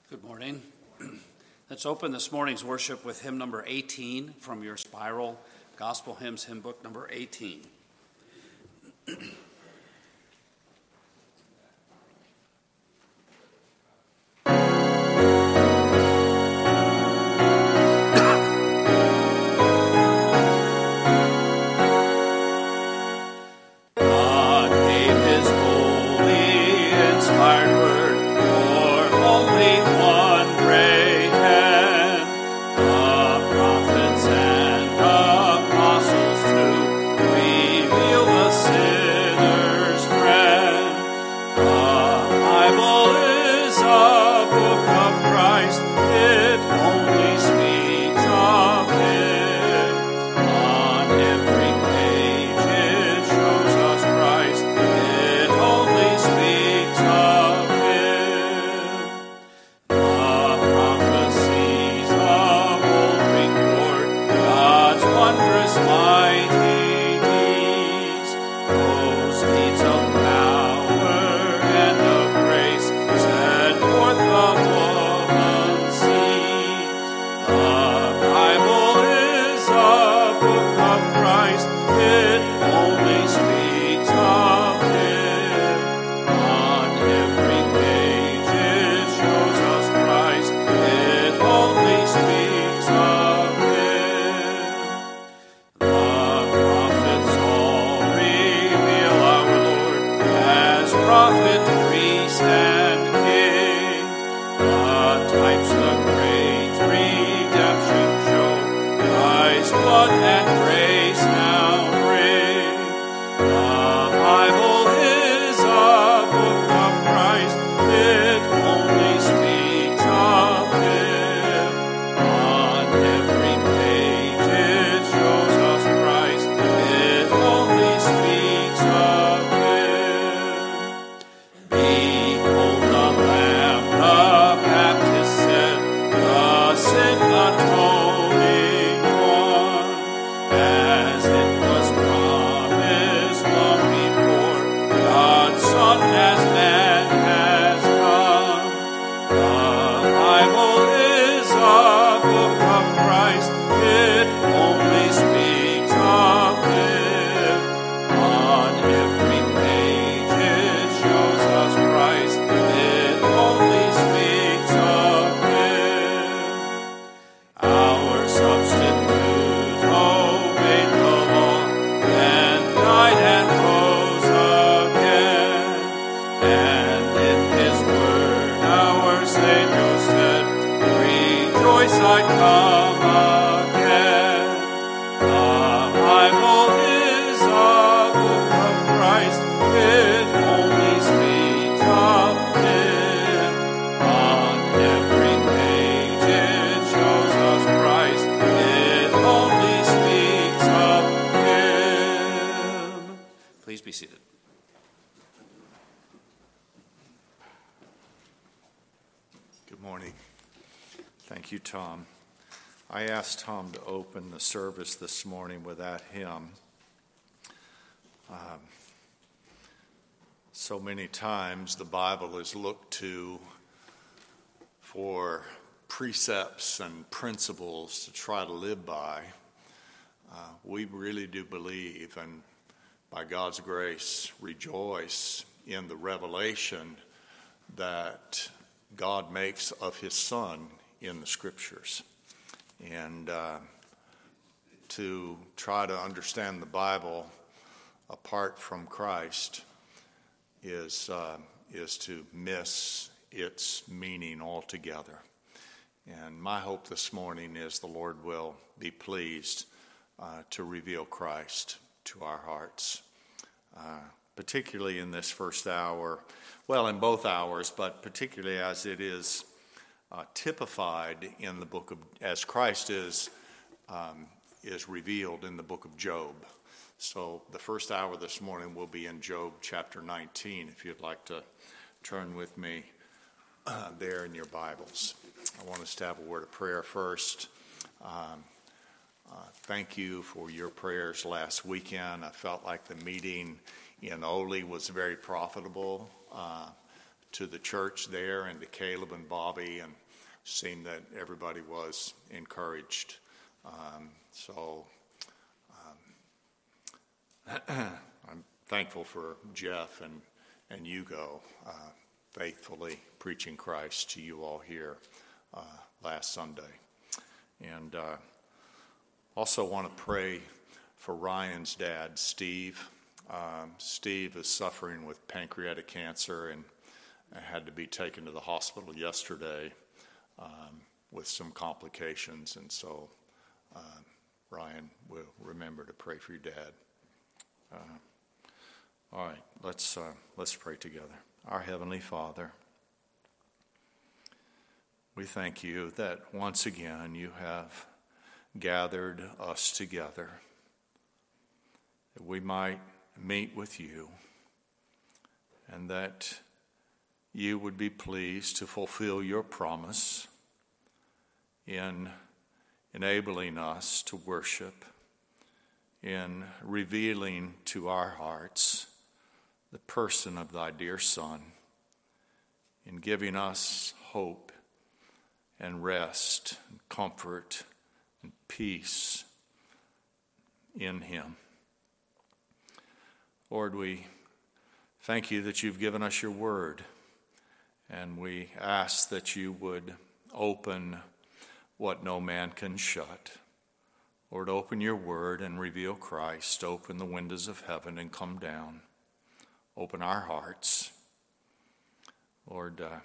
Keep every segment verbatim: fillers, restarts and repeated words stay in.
Good morning. Let's open this morning's worship with hymn number eighteen from your Spiral Gospel Hymns hymn book number eighteen. Tom to open the service this morning with that hymn. Um, so many times the Bible is looked to for precepts and principles to try to live by. Uh, we really do believe and by God's grace rejoice in the revelation that God makes of his Son in the Scriptures. And uh, to try to understand the Bible apart from Christ is uh, is to miss its meaning altogether. And my hope this morning is the Lord will be pleased uh, to reveal Christ to our hearts, uh, particularly in this first hour, well, in both hours, but particularly as it is Uh, typified in the book of, as Christ is um, is revealed in the book of Job. So the first hour this morning will be in Job chapter nineteen, if you'd like to turn with me uh, there in your Bibles. I want us to have a word of prayer first. Um, uh, thank you for your prayers last weekend. I felt like the meeting in Ole was very profitable uh, to the church there and to Caleb and Bobby, and seemed that everybody was encouraged. Um, so um, I'm thankful for Jeff and, and Hugo uh, faithfully preaching Christ to you all here uh, last Sunday. And uh, also want to pray for Ryan's dad, Steve. Um, Steve is suffering with pancreatic cancer and had to be taken to the hospital yesterday um, with some complications. And so uh, Ryan will remember to pray for your dad. Uh, all right, let's, uh, let's pray together. Our Heavenly Father, we thank you that once again you have gathered us together, that we might meet with you, and that you would be pleased to fulfill your promise in enabling us to worship, in revealing to our hearts the person of thy dear Son, in giving us hope and rest and comfort and peace in him. Lord, we thank you that you've given us your word, and we ask that you would open what no man can shut. Lord, open your word and reveal Christ. Open the windows of heaven and come down. Open our hearts. Lord, uh,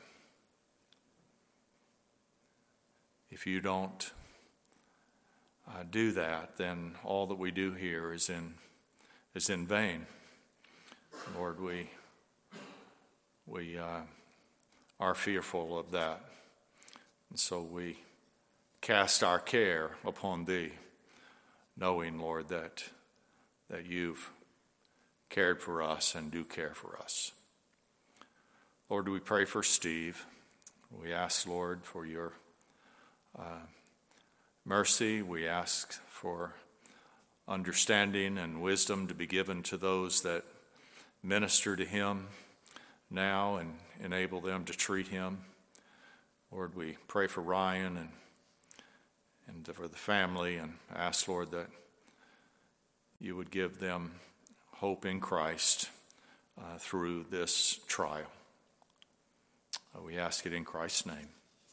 if you don't uh, do that, then all that we do here is in is in vain. Lord, we we uh, are fearful of that, and so we cast our care upon thee, knowing, Lord, that that you've cared for us and do care for us. Lord, we pray for Steve. We ask, Lord, for your uh, mercy. We ask for understanding and wisdom to be given to those that minister to him now and enable them to treat him. Lord, we pray for Ryan and and for the family, and ask, Lord, that you would give them hope in Christ uh, through this trial. Uh, we ask it in Christ's name.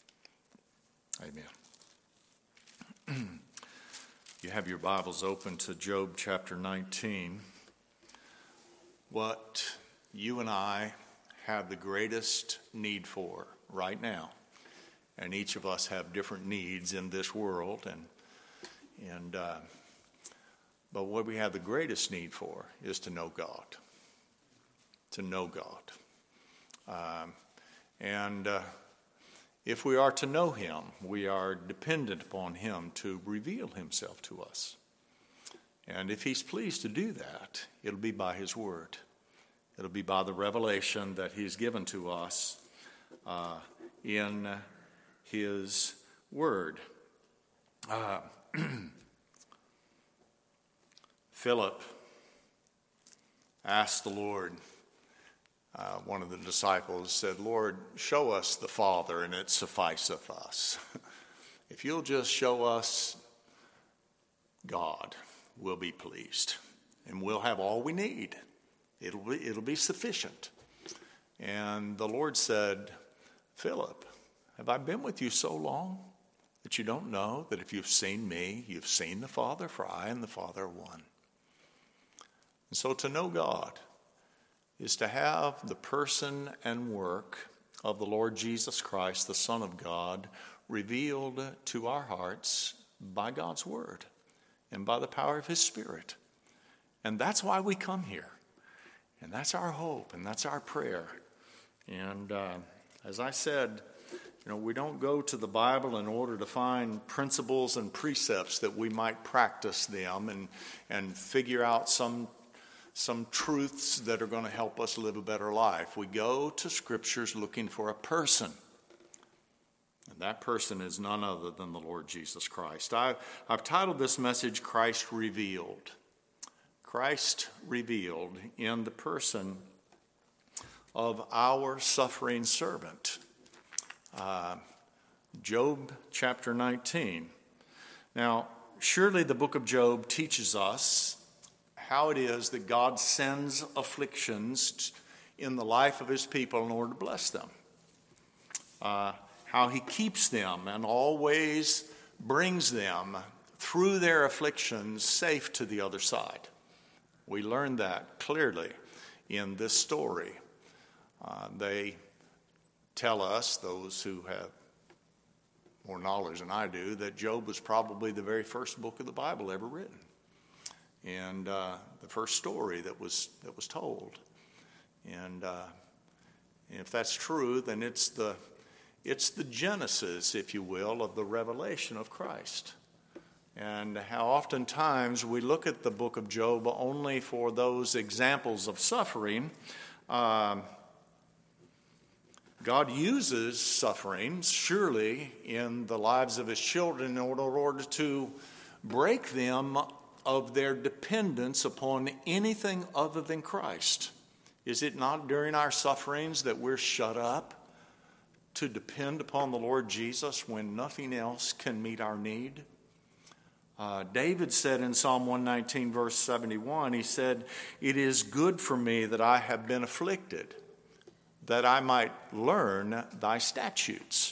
Amen. You have your Bibles open to Job chapter nineteen. What you and I have the greatest need for right now, and each of us have different needs in this world, and and uh, but what we have the greatest need for is to know God, to know God, um, and uh, if we are to know him, we are dependent upon him to reveal himself to us. And if he's pleased to do that, it'll be by his word. It'll be by the revelation that he's given to us uh, in his word. Uh, Philip asked the Lord, uh, one of the disciples said, Lord, show us the Father, and it sufficeth us. If you'll just show us God, we'll be pleased, and we'll have all we need. It'll be, it'll be sufficient. And the Lord said, Philip, have I been with you so long that you don't know that if you've seen me, you've seen the Father? For I and the Father are one. And so to know God is to have the person and work of the Lord Jesus Christ, the Son of God, revealed to our hearts by God's word and by the power of his Spirit. And that's why we come here. And that's our hope, and that's our prayer. And uh, as I said, you know, we don't go to the Bible in order to find principles and precepts that we might practice them and and figure out some some truths that are going to help us live a better life. We go to Scriptures looking for a person. And that person is none other than the Lord Jesus Christ. I've, I've titled this message, Christ Revealed. Christ revealed in the person of our suffering servant. Uh, Job chapter nineteen. Now, surely the book of Job teaches us how it is that God sends afflictions in the life of his people in order to bless them. Uh, how he keeps them and always brings them through their afflictions safe to the other side. We learn that clearly in this story. Uh, they tell us, those who have more knowledge than I do, that Job was probably the very first book of the Bible ever written, and uh, the first story that was that was told. And uh, if that's true, then it's the it's the genesis, if you will, of the revelation of Christ. And how oftentimes we look at the book of Job only for those examples of suffering. Um, God uses sufferings, surely, in the lives of his children in order, in order to break them of their dependence upon anything other than Christ. Is it not during our sufferings that we're shut up to depend upon the Lord Jesus when nothing else can meet our need? Uh, David said in Psalm one nineteen, verse seventy-one, he said, "It is good for me that I have been afflicted, that I might learn thy statutes."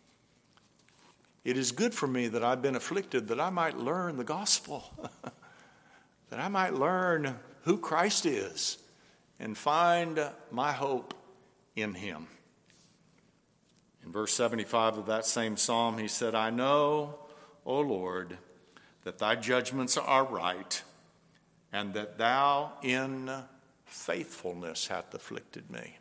It is good for me that I've been afflicted, that I might learn the gospel, that I might learn who Christ is and find my hope in him. In verse seventy-five of that same psalm, he said, "I know, O Lord, that thy judgments are right, and that thou in faithfulness hast afflicted me."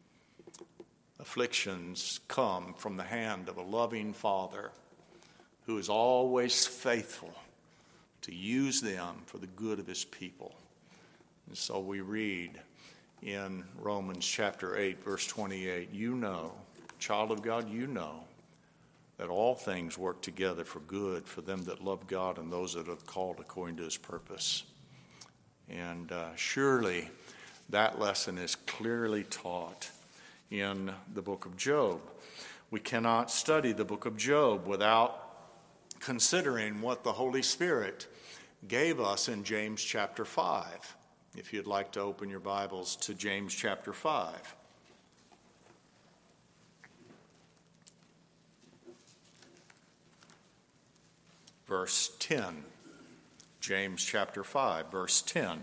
Afflictions come from the hand of a loving Father who is always faithful to use them for the good of his people. And so we read in Romans chapter eight, verse twenty-eight, "You know, child of God, you know that all things work together for good for them that love God and those that are called according to his purpose." And uh, surely that lesson is clearly taught in the book of Job. We cannot study the book of Job without considering what the Holy Spirit gave us in James chapter five. If you'd like to open your Bibles to James chapter five. Verse ten. James chapter five, verse ten.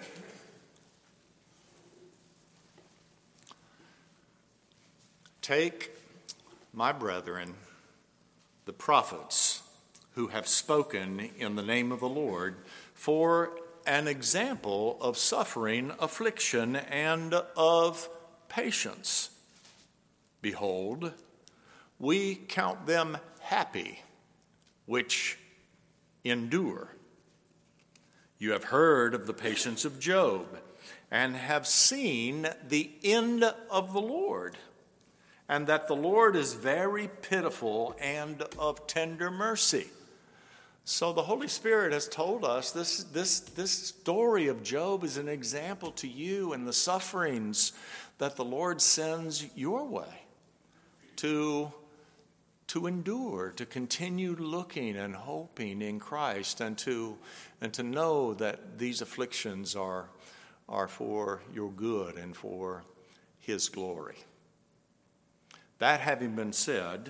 "Take, my brethren, the prophets who have spoken in the name of the Lord, for an example of suffering, affliction, and of patience. Behold, we count them happy which endure. You have heard of the patience of Job, and have seen the end of the Lord, and that the Lord is very pitiful and of tender mercy." So the Holy Spirit has told us this, this, this story of Job is an example to you in the sufferings that the Lord sends your way to, to endure, to continue looking and hoping in Christ, and to, and to know that these afflictions are, are for your good and for his glory. That having been said,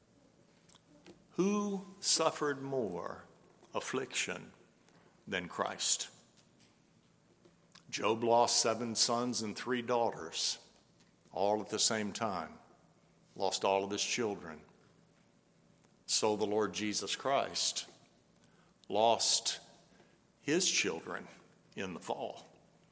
who suffered more affliction than Christ? Job lost seven sons and three daughters, all at the same time. Lost all of his children. So the Lord Jesus Christ lost his children in the fall.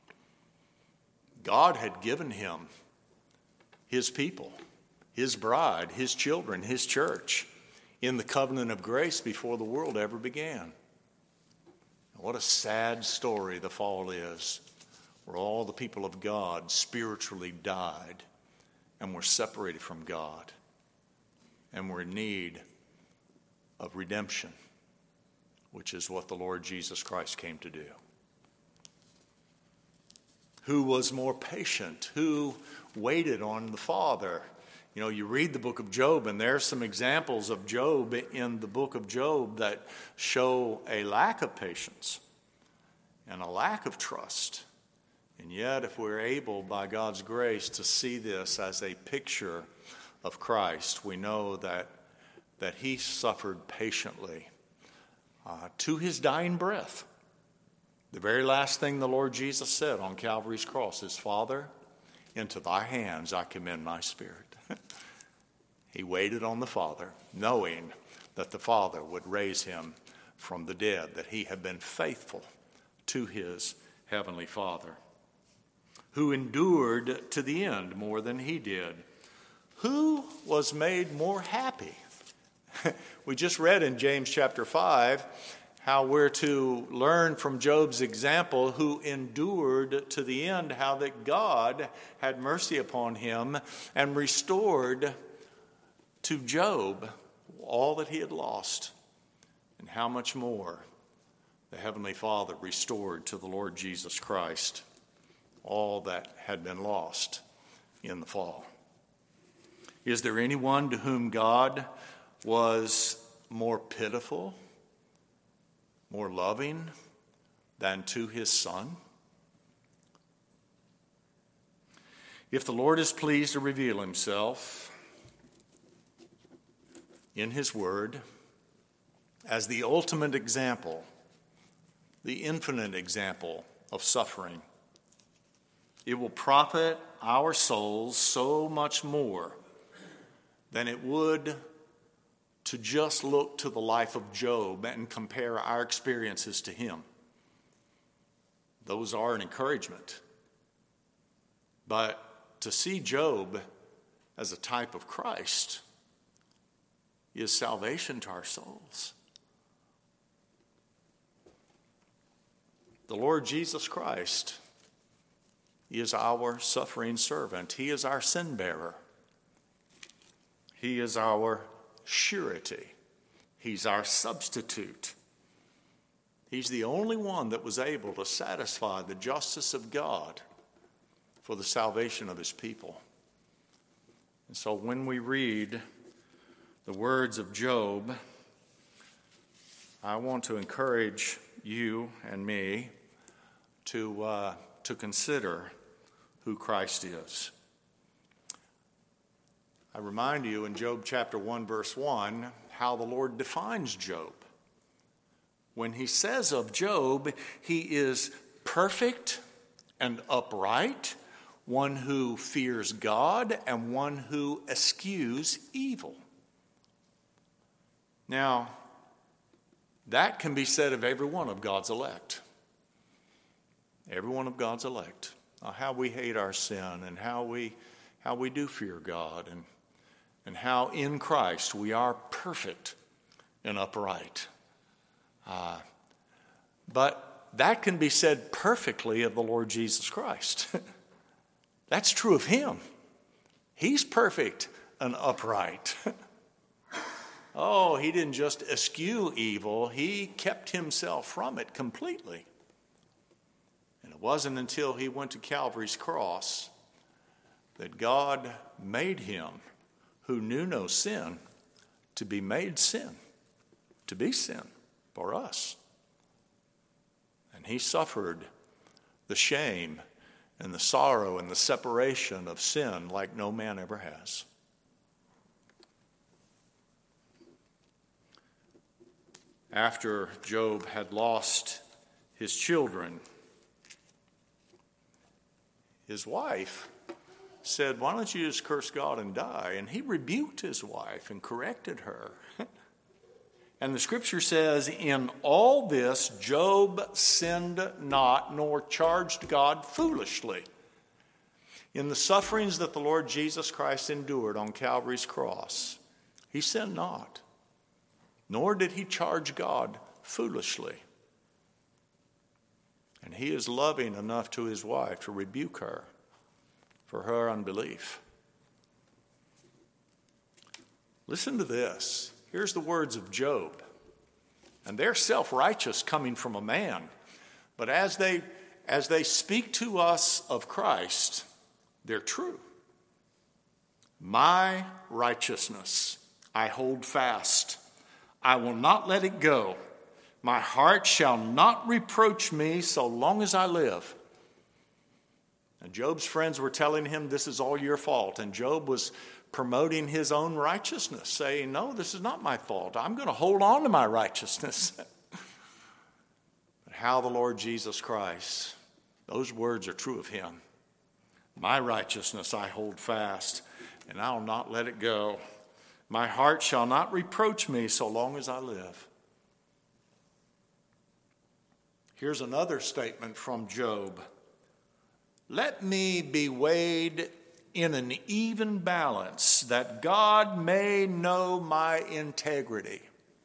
God had given him his people, his bride, his children, his church, in the covenant of grace before the world ever began. What a sad story the fall is, where all the people of God spiritually died and were separated from God and were in need of redemption, which is what the Lord Jesus Christ came to do. Who was more patient? Who waited on the Father? You know, you read the book of Job, and there's some examples of Job in the book of Job that show a lack of patience and a lack of trust. And yet, if we're able, by God's grace, to see this as a picture of Christ, we know that, that he suffered patiently uh, to his dying breath. The very last thing the Lord Jesus said on Calvary's cross is, Father, into thy hands I commend my spirit. He waited on the Father, knowing that the Father would raise him from the dead, that he had been faithful to his heavenly Father, who endured to the end more than he did. Who was made more happy? We just read in James chapter five how we're to learn from Job's example, who endured to the end, how that God had mercy upon him and restored to Job all that he had lost, and how much more the Heavenly Father restored to the Lord Jesus Christ all that had been lost in the fall. Is there anyone to whom God was more pitiful, more loving than to his Son? If the Lord is pleased to reveal himself in his word as the ultimate example, the infinite example of suffering, it will profit our souls so much more than it would to just look to the life of Job and compare our experiences to him. Those are an encouragement. But to see Job as a type of Christ is salvation to our souls. The Lord Jesus Christ is our suffering servant. He is our sin bearer. He is our surety. He's our substitute. He's the only one that was able to satisfy the justice of God for the salvation of his people. And so when we read the words of Job, I want to encourage you and me to, uh, to consider who Christ is. I remind you in Job chapter one, verse one, how the Lord defines Job. When he says of Job, he is perfect and upright, one who fears God and one who eschews evil. Now, that can be said of every one of God's elect. Every one of God's elect. Uh, how we hate our sin and how we how we do fear God, and and how in Christ we are perfect and upright. Uh, but that can be said perfectly of the Lord Jesus Christ. That's true of him. He's perfect and upright. Oh, he didn't just eschew evil, he kept himself from it completely. And it wasn't until he went to Calvary's cross that God made him, who knew no sin, to be made sin, to be sin for us. And he suffered the shame and the sorrow and the separation of sin like no man ever has. After Job had lost his children, his wife said, "Why don't you just curse God and die?" And he rebuked his wife and corrected her. And the scripture says, in all this, Job sinned not, nor charged God foolishly. In the sufferings that the Lord Jesus Christ endured on Calvary's cross, he sinned not, nor did he charge God foolishly. And he is loving enough to his wife to rebuke her for her unbelief. Listen to this. Here's the words of Job. And they're self-righteous coming from a man. But as they, as they speak to us of Christ, they're true. My righteousness I hold fast. I will not let it go. My heart shall not reproach me so long as I live. And Job's friends were telling him, this is all your fault. And Job was promoting his own righteousness, saying, no, this is not my fault. I'm going to hold on to my righteousness. But how the Lord Jesus Christ, those words are true of him. My righteousness I hold fast, and I'll not let it go. My heart shall not reproach me so long as I live. Here's another statement from Job. Let me be weighed in an even balance, that God may know my integrity.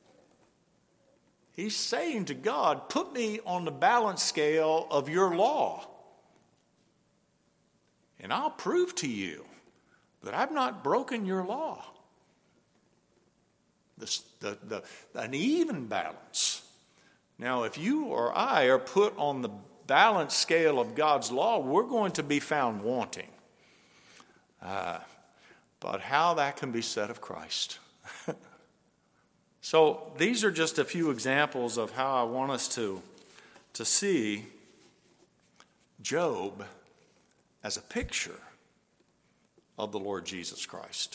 He's saying to God, put me on the balance scale of your law, and I'll prove to you that I've not broken your law. The, the, the, an even balance. Now, if you or I are put on the balance scale of God's law, we're going to be found wanting. Uh, but how that can be said of Christ. So these are just a few examples of how I want us to, to see Job as a picture of the Lord Jesus Christ.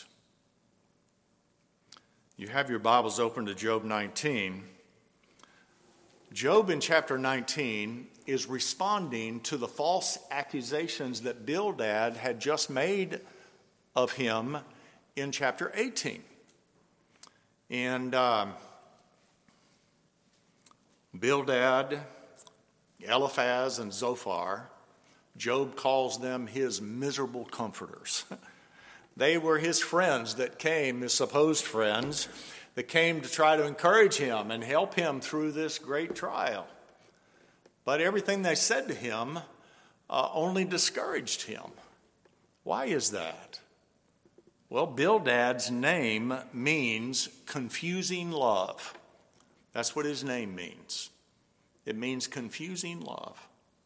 You have your Bibles open to Job nineteen. Job in chapter nineteen is responding to the false accusations that Bildad had just made of him in chapter eighteen. And um, Bildad, Eliphaz, and Zophar, Job calls them his miserable comforters. They were his friends that came, his supposed friends, that came to try to encourage him and help him through this great trial. But everything they said to him uh, only discouraged him. Why is that? Well, Bildad's name means confusing love. That's what his name means. It means confusing love.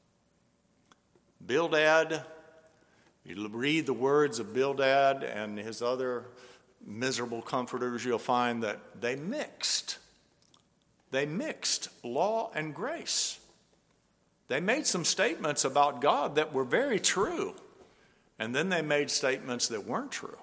Bildad, you read the words of Bildad and his other miserable comforters, you'll find that they mixed. They mixed law and grace. They made some statements about God that were very true, and then they made statements that weren't true.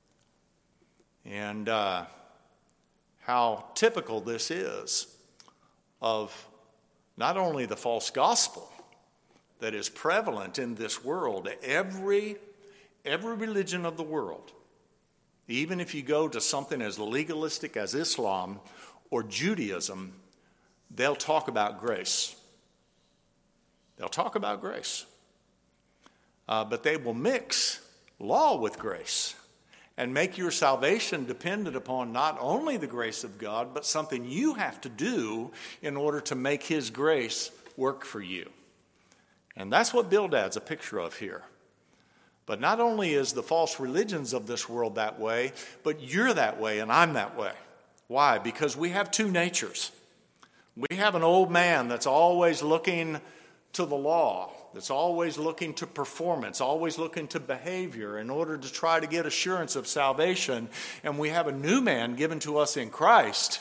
And uh, how typical this is of not only the false gospel that is prevalent in this world, every, every religion of the world, even if you go to something as legalistic as Islam or Judaism, they'll talk about grace. They'll talk about grace. Uh, but they will mix law with grace and make your salvation dependent upon not only the grace of God, but something you have to do in order to make his grace work for you. And that's what Bildad's a picture of here. But not only is the false religions of this world that way, but you're that way and I'm that way. Why? Because we have two natures. We have an old man that's always looking to the law, that's always looking to performance, always looking to behavior in order to try to get assurance of salvation. And we have a new man given to us in Christ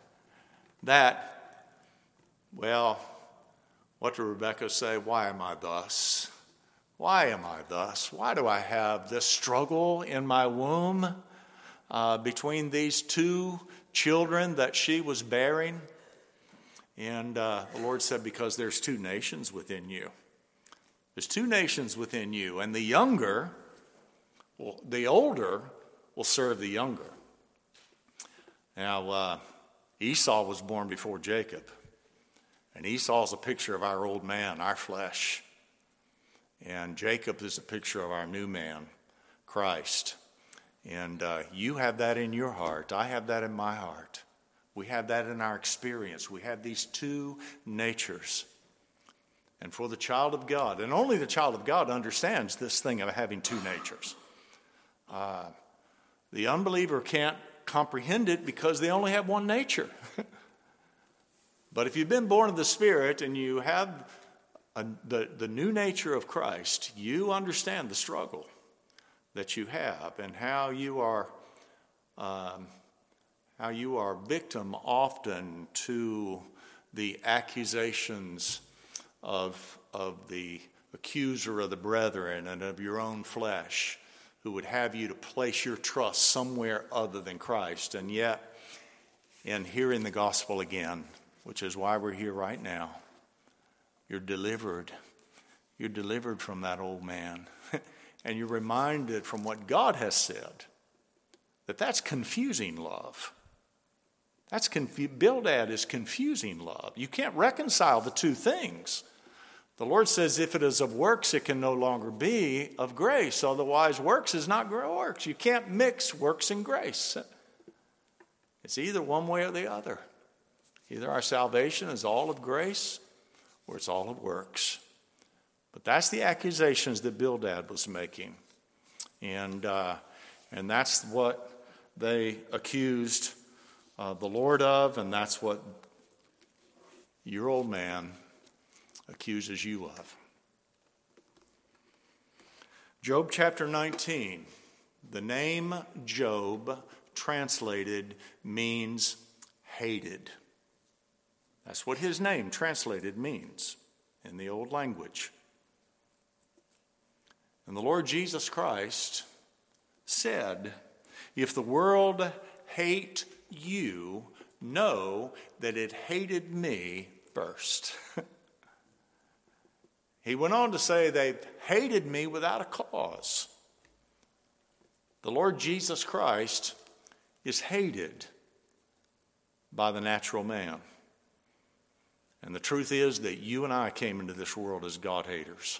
that, well, what did Rebecca say? Why am I thus? Why am I thus? Why do I have this struggle in my womb uh, between these two children that she was bearing? And uh, the Lord said, because there's two nations within you. There's two nations within you, and the younger, well, the older will serve the younger. Now, uh, Esau was born before Jacob, and Esau is a picture of our old man, our flesh. And Jacob is a picture of our new man, Christ. And uh, you have that in your heart. I have that in my heart. We have that in our experience. We have these two natures. And for the child of God, and only the child of God understands this thing of having two natures. Uh, the unbeliever can't comprehend it because they only have one nature. But if you've been born of the Spirit and you have a, the, the new nature of Christ, you understand the struggle that you have and how you are um, how you are victim often to the accusations of, of the accuser of the brethren and of your own flesh, who would have you to place your trust somewhere other than Christ. And yet, in hearing the gospel again, which is why we're here right now, you're delivered. You're delivered from that old man. And you're reminded from what God has said that that's confusing love. That's confu- Bildad is confusing love. You can't reconcile the two things. The Lord says if it is of works, it can no longer be of grace. Otherwise, works is not works. You can't mix works and grace. It's either one way or the other. Either our salvation is all of grace or it's all of works. But that's the accusations that Bildad was making. And, uh, and that's what they accused uh, the Lord of, and that's what your old man accuses you of. Job chapter nineteen. The name Job, translated, means hated. That's what his name translated means in the old language. And the Lord Jesus Christ said, if the world hate you, know that it hated me first. He went on to say they hated me without a cause. The Lord Jesus Christ is hated by the natural man. And the truth is that you and I came into this world as God-haters.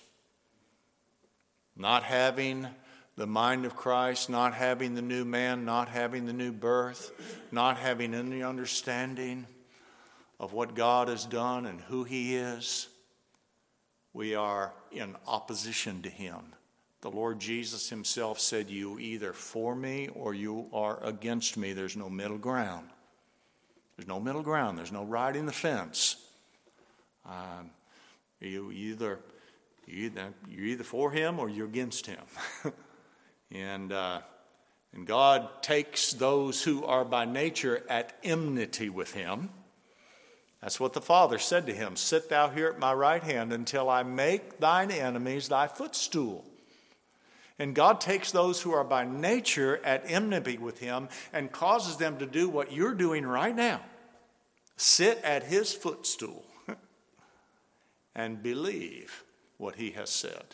Not having the mind of Christ, not having the new man, not having the new birth, not having any understanding of what God has done and who he is. We are in opposition to him. The Lord Jesus himself said, you either for me or you are against me. There's no middle ground. There's no middle ground. There's no riding the fence. Um, you either, you either, you're either for him or you're against him. and, uh, and God takes those who are by nature at enmity with him. That's what the Father said to him. Sit thou here at my right hand until I make thine enemies thy footstool. And God takes those who are by nature at enmity with him and causes them to do what you're doing right now. Sit at his footstool and believe what he has said.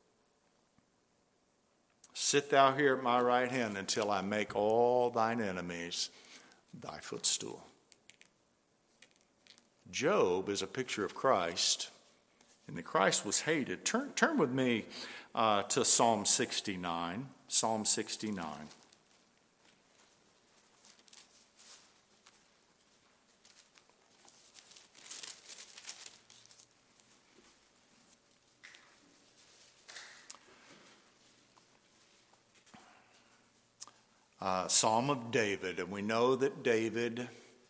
Sit thou here at my right hand until I make all thine enemies thy footstool. Job is a picture of Christ, and that Christ was hated. Turn, turn with me uh, to Psalm sixty-nine. Psalm sixty-nine. Uh, Psalm of David, and we know that David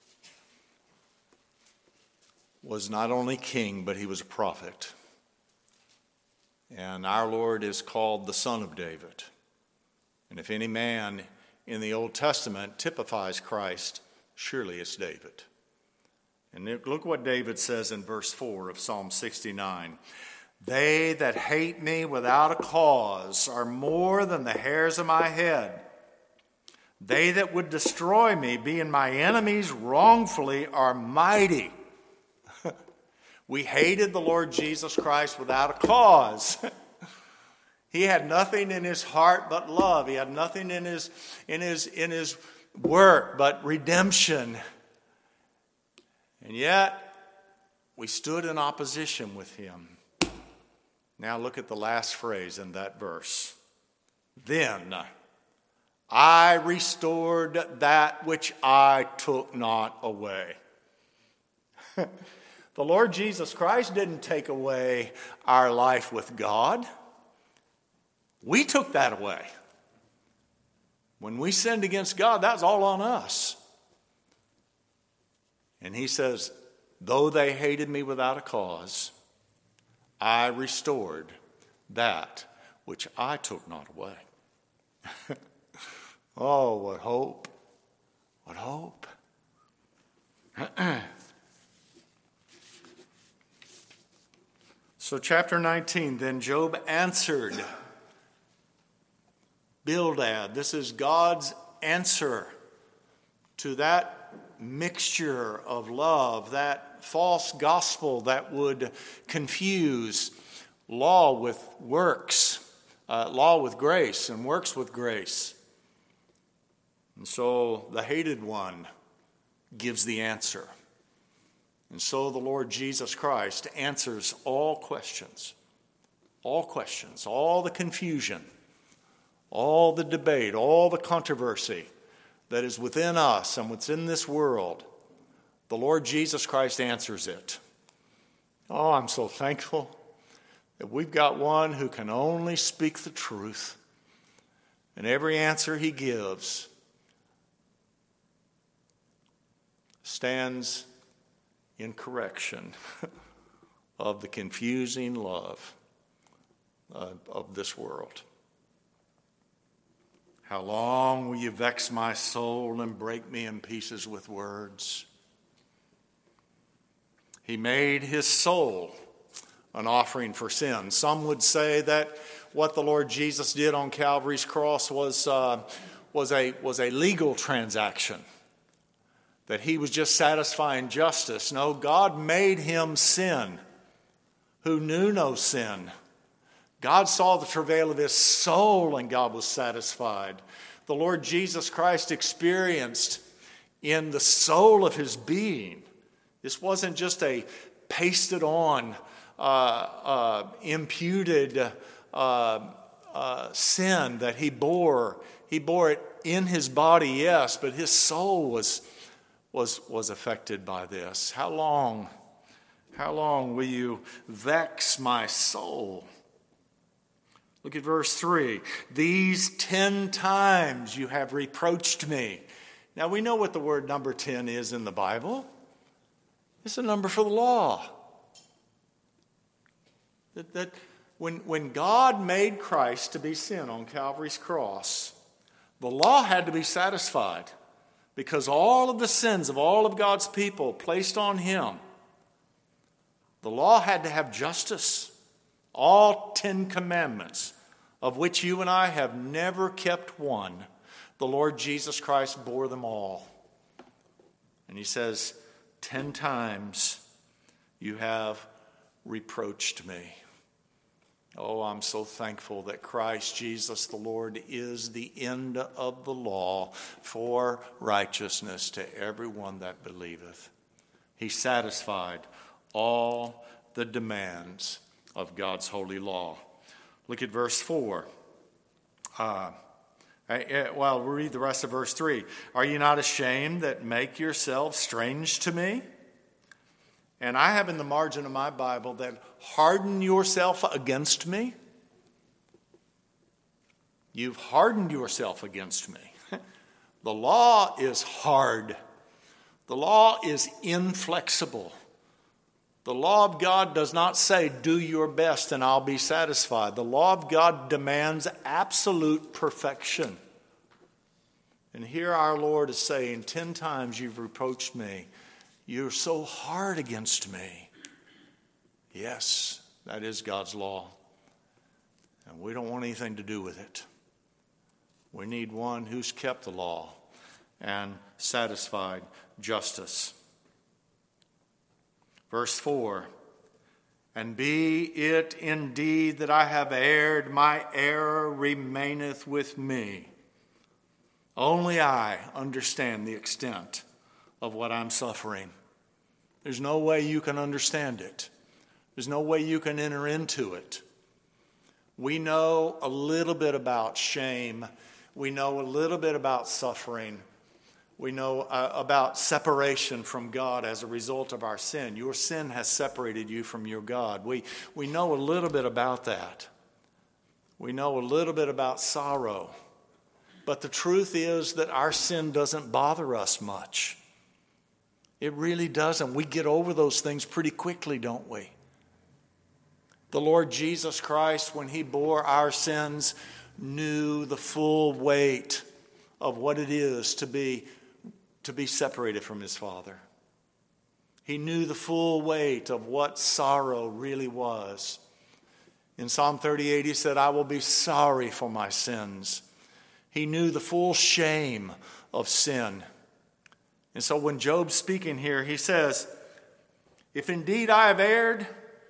was not only king, but he was a prophet. And our Lord is called the Son of David. And if any man in the Old Testament typifies Christ, surely it's David. And look what David says in verse four of Psalm sixty-nine. They that hate me without a cause are more than the hairs of my head. They that would destroy me, being my enemies wrongfully, are mighty. We hated the Lord Jesus Christ without a cause. He had nothing in his heart but love. He had nothing in his, in his, in his work but redemption. And yet, we stood in opposition with him. Now look at the last phrase in that verse. Then I restored that which I took not away. The Lord Jesus Christ didn't take away our life with God. We took that away. When we sinned against God, that was all on us. And he says, though they hated me without a cause, I restored that which I took not away. Oh, what hope. What hope. So chapter nineteen, then Job answered Bildad. This is God's answer to that mixture of love, that false gospel that would confuse law with works, uh, law with grace and works with grace. And so the hated one gives the answer. And so the Lord Jesus Christ answers all questions, all questions, all the confusion, all the debate, all the controversy that is within us and what's in this world. The Lord Jesus Christ answers it. Oh, I'm so thankful that we've got one who can only speak the truth. And every answer he gives stands in correction of the confusing love uh, of this world. How long will you vex my soul and break me in pieces with words? He made his soul an offering for sin. Some would say that what the Lord Jesus did on Calvary's cross was, uh, was, a, was a legal transaction, that he was just satisfying justice. No, God made him sin who knew no sin. God saw the travail of his soul and God was satisfied. The Lord Jesus Christ experienced in the soul of his being. This wasn't just a pasted on, uh, uh, imputed uh, uh, sin that he bore. He bore it in his body, yes, but his soul was was was affected by this. How long, how long will you vex my soul? Look at verse three. These ten times you have reproached me. Now we know what the word number ten is in the Bible. It's a number for the law. That, that when, when God made Christ to be sin on Calvary's cross, the law had to be satisfied, because all of the sins of all of God's people placed on him. The law had to have justice. All Ten Commandments, of which you and I have never kept one, the Lord Jesus Christ bore them all. And he says, ten times you have reproached me. Oh, I'm so thankful that Christ Jesus the Lord is the end of the law for righteousness to everyone that believeth. He satisfied all the demands of God's holy law. Look at verse four. Uh, well, we'll read the rest of verse three. Are you not ashamed that make yourselves strange to me? And I have in the margin of my Bible that harden yourself against me. You've hardened yourself against me. The law is hard. The law is inflexible. The law of God does not say, do your best and I'll be satisfied. The law of God demands absolute perfection. And here our Lord is saying, ten times you've reproached me. You're so hard against me. Yes, that is God's law. And we don't want anything to do with it. We need one who's kept the law and satisfied justice. Verse four, and be it indeed that I have erred, my error remaineth with me. Only I understand the extent of what I'm suffering. There's no way you can understand it. There's no way you can enter into it. We know a little bit about shame. We know a little bit about suffering. We know uh, about separation from God as a result of our sin. Your sin has separated you from your God. We, we know a little bit about that. We know a little bit about sorrow. But the truth is that our sin doesn't bother us much. It really doesn't. We get over those things pretty quickly, don't we? The Lord Jesus Christ, when he bore our sins, knew the full weight of what it is to be, to be separated from his Father. He knew the full weight of what sorrow really was. In Psalm thirty-eight, he said, I will be sorry for my sins. He knew the full shame of sin. And so when Job's speaking here, he says, if indeed I have erred,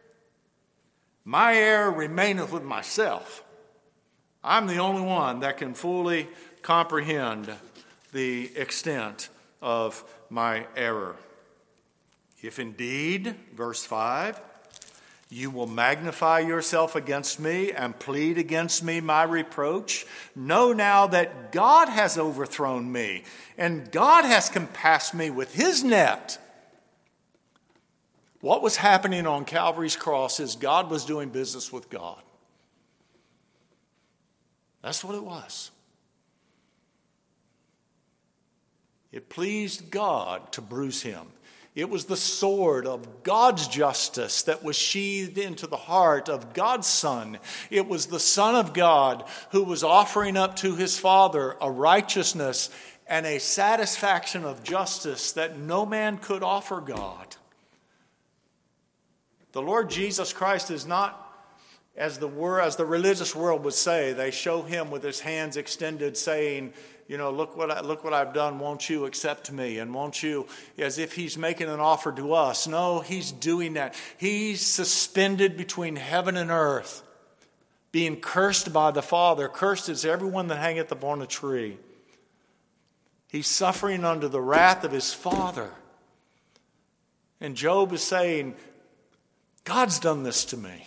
my error remaineth with myself. I'm the only one that can fully comprehend the extent of my error. If indeed, verse five, you will magnify yourself against me and plead against me my reproach, know now that God has overthrown me and God has compassed me with his net. What was happening on Calvary's cross is God was doing business with God. That's what it was. It pleased God to bruise him. It was the sword of God's justice that was sheathed into the heart of God's Son. It was the Son of God who was offering up to his Father a righteousness and a satisfaction of justice that no man could offer God. The Lord Jesus Christ is not, as the word, as the religious world would say, they show him with his hands extended saying, you know, look what I, look what I've done, won't you accept me? And won't you, as if he's making an offer to us. No, he's doing that. He's suspended between heaven and earth, being cursed by the Father. Cursed is everyone that hangeth upon a tree. He's suffering under the wrath of his Father. And Job is saying, God's done this to me.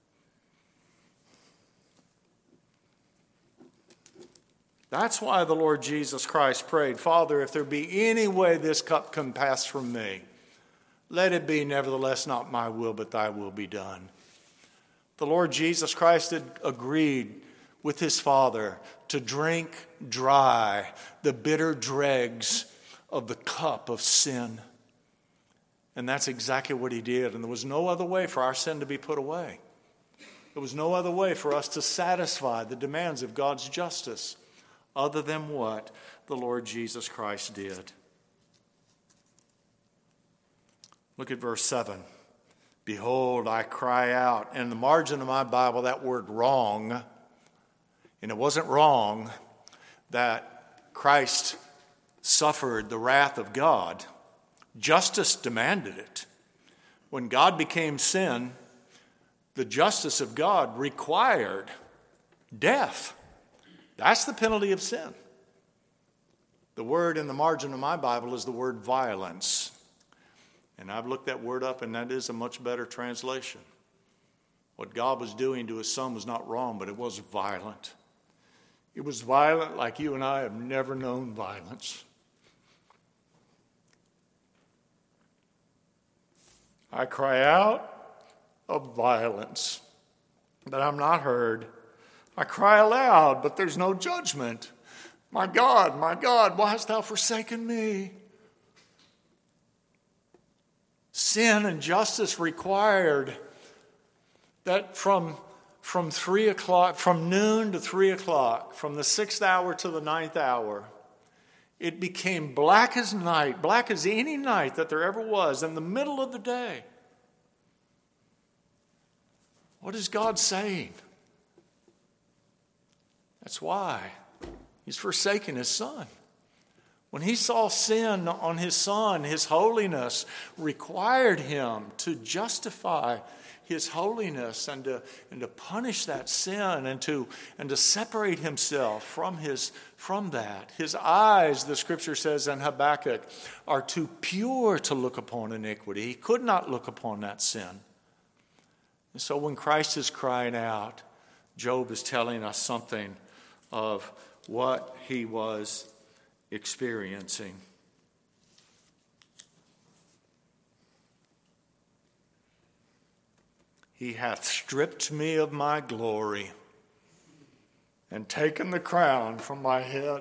That's why the Lord Jesus Christ prayed, Father, if there be any way this cup can pass from me, let it be nevertheless not my will, but thy will be done. The Lord Jesus Christ had agreed with his Father to drink dry the bitter dregs of the cup of sin. And that's exactly what he did. And there was no other way for our sin to be put away. There was no other way for us to satisfy the demands of God's justice other than what the Lord Jesus Christ did. Look at verse seven. Behold, I cry out. And in the margin of my Bible, that word wrong, and it wasn't wrong that Christ suffered the wrath of God. Justice demanded it. When God became sin, the justice of God required death. That's the penalty of sin. The word in the margin of my Bible is the word violence. And I've looked that word up, and that is a much better translation. What God was doing to his Son was not wrong, but it was violent. It was violent like you and I have never known violence. I cry out of violence, but I'm not heard. I cry aloud, but there's no judgment. My God, my God, why hast thou forsaken me? Sin and justice required that from, from three o'clock, from noon to three o'clock, from the sixth hour to the ninth hour, it became black as night, black as any night that there ever was, in the middle of the day. What is God saying? That's why he's forsaken his Son. When he saw sin on his Son, his holiness required him to justify his holiness and to, and to punish that sin and to, and to separate himself from, his, from that. His eyes, the scripture says in Habakkuk, are too pure to look upon iniquity. He could not look upon that sin. And so when Christ is crying out, Job is telling us something of what he was experiencing. He hath stripped me of my glory and taken the crown from my head.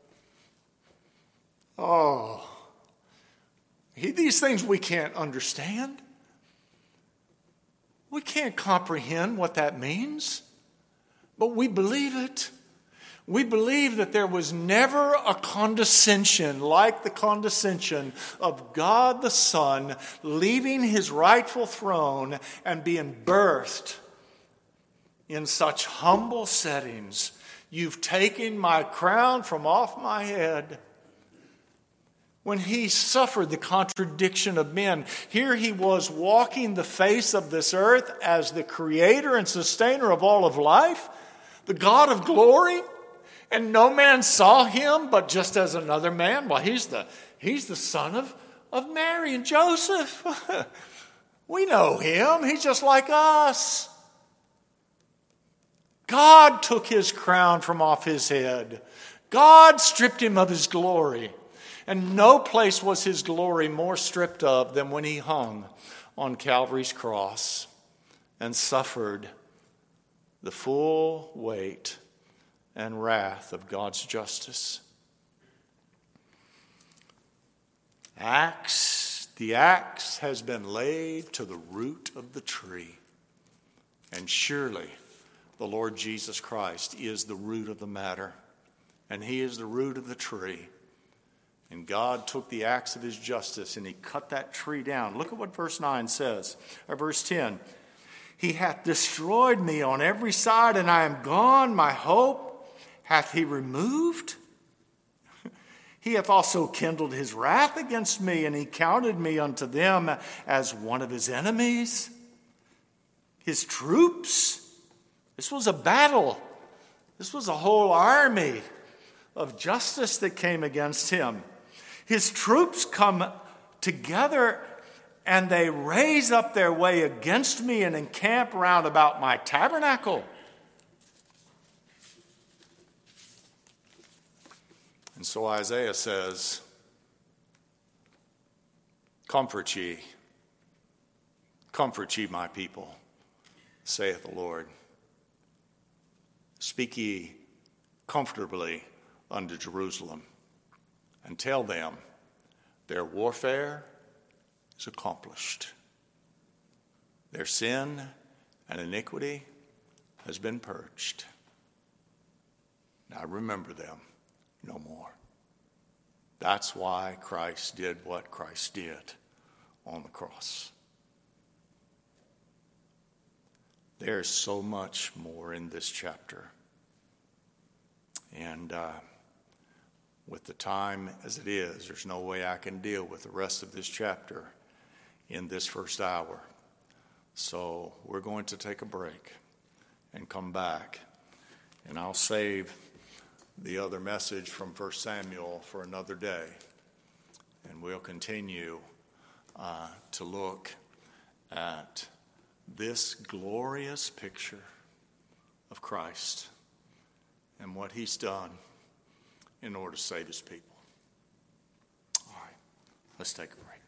Oh, he, these things we can't understand. We can't comprehend what that means, but we believe it. We believe that there was never a condescension like the condescension of God the Son leaving his rightful throne and being birthed in such humble settings. You've taken my crown from off my head. When he suffered the contradiction of men, here he was walking the face of this earth as the creator and sustainer of all of life, the God of glory, and no man saw him but just as another man. Well, he's the, he's the son of, of Mary and Joseph. We know him. He's just like us. God took his crown from off his head. God stripped him of his glory. And no place was his glory more stripped of than when he hung on Calvary's cross and suffered the full weight and wrath of God's justice. Axe, the axe has been laid to the root of the tree. And surely the Lord Jesus Christ is the root of the matter. And he is the root of the tree. And God took the axe of his justice and he cut that tree down. Look at what verse nine says, or verse ten. He hath destroyed me on every side, and I am gone. My hope hath he removed. He hath also kindled his wrath against me, and he counted me unto them as one of his enemies. His troops, this was a battle. This was a whole army of justice that came against him. His troops come together and they raise up their way against me and encamp round about my tabernacle. And so Isaiah says, comfort ye, comfort ye my people, saith the Lord. Speak ye comfortably unto Jerusalem, and tell them their warfare is accomplished. Their sin and iniquity has been purged. Now remember them no more. That's why Christ did what Christ did on the cross. There's so much more in this chapter. And uh, with the time as it is, there's no way I can deal with the rest of this chapter in this first hour. So we're going to take a break and come back. And I'll save the other message from First Samuel for another day. And we'll continue uh, to look at this glorious picture of Christ and what he's done in order to save his people. All right, let's take a break.